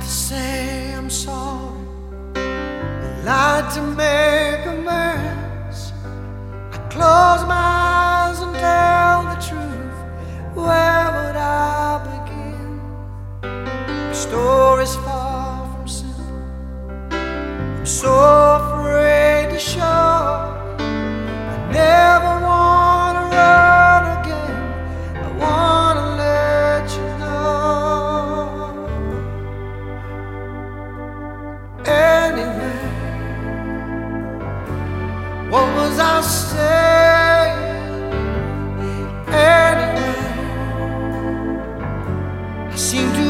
to say I'm sorry. I lied to make amends. I close my eyes and tell the truth. Where would I begin? The story's far from simple. I'm so afraid to show. I never wanna run again. I wanna let you know. Anyway, what was I saying? Anyway, I seem to